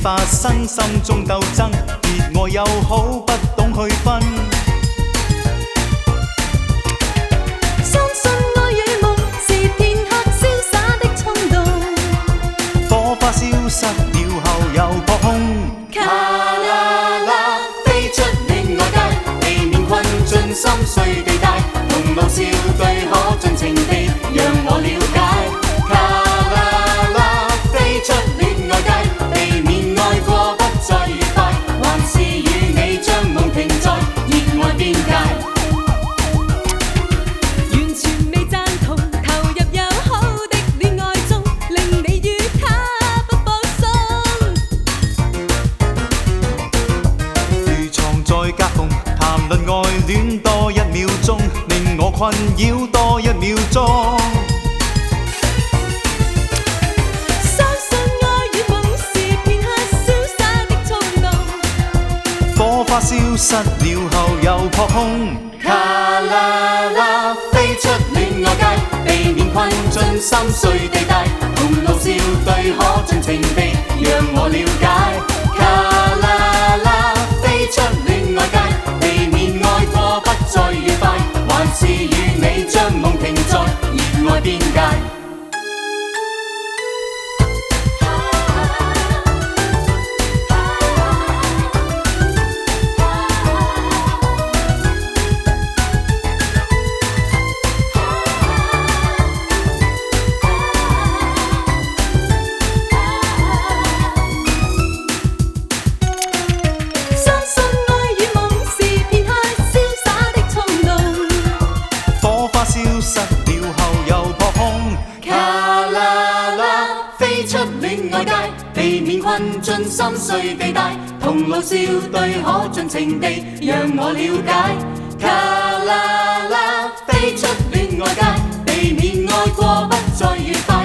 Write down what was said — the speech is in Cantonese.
發生心中鬥爭，熱愛又好不懂區分。 相信愛與夢是片刻瀟灑的衝動， 火花消失了後又撲空。 卡啦啦，飛出戀愛街，避免困進心碎地帶，同路笑對可盡情地讓我了解。卡啦啦，飛出戀愛街，避免愛過不再愉快，還是與你將夢停在熱愛邊界。完全未贊同投入友好的戀愛中，令你與他不放鬆。 如藏在夾縫，談論愛戀多一秒鐘，令我困擾多一秒鐘。 相信愛與夢是片刻瀟灑的衝動， 火花消失了後又撲空。 卡啦啦，飛出戀愛街，避免困進心碎地帶，同路笑對可盡情地讓我了解。卡啦啦，飛出戀愛街，避免愛過不再愉快，還是與你將夢停在熱愛邊界。相信愛與夢是片刻瀟灑的衝動， 火花消失了後又撲空。 卡啦啦，飛出戀愛街，避免困進心碎地帶，同路笑對可盡情地讓我了解。卡啦啦，飛出戀愛街，避免愛過不再愉快，